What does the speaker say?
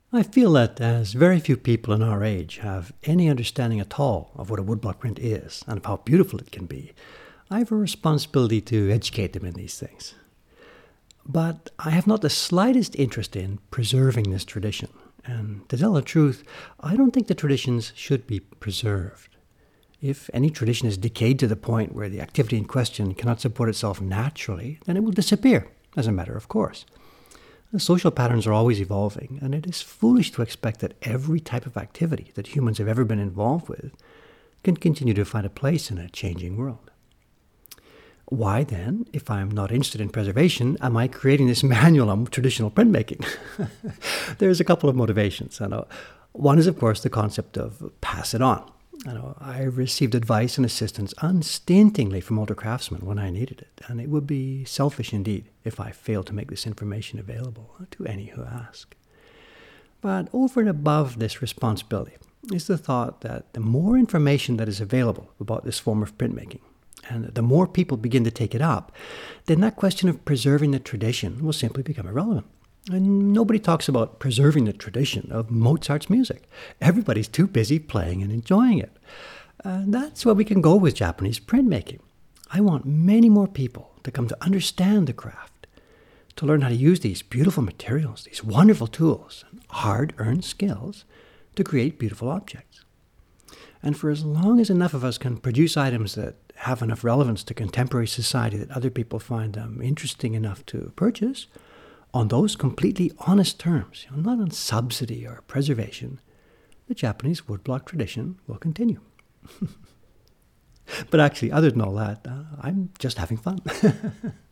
I feel that as very few people in our age have any understanding at all of what a woodblock print is and of how beautiful it can be, I have a responsibility to educate them in these things. But I have not the slightest interest in preserving this tradition. And to tell the truth, I don't think the traditions should be preserved. If any tradition is decayed to the point where the activity in question cannot support itself naturally, then it will disappear, as a matter of course. The social patterns are always evolving, and it is foolish to expect that every type of activity that humans have ever been involved with can continue to find a place in a changing world. Why then, if I'm not interested in preservation, am I creating this manual on traditional printmaking? There's a couple of motivations. One is, of course, the concept of pass it on. I received advice and assistance unstintingly from older craftsmen when I needed it, and it would be selfish indeed if I failed to make this information available to any who ask. But over and above this responsibility is the thought that the more information that is available about this form of printmaking, and the more people begin to take it up, then that question of preserving the tradition will simply become irrelevant. And nobody talks about preserving the tradition of Mozart's music. Everybody's too busy playing and enjoying it. And that's where we can go with Japanese printmaking. I want many more people to come to understand the craft, to learn how to use these beautiful materials, these wonderful tools, and hard-earned skills to create beautiful objects. And for as long as enough of us can produce items that have enough relevance to contemporary society that other people find them interesting enough to purchase, on those completely honest terms, not on subsidy or preservation, the Japanese woodblock tradition will continue. But actually, other than all that, I'm just having fun.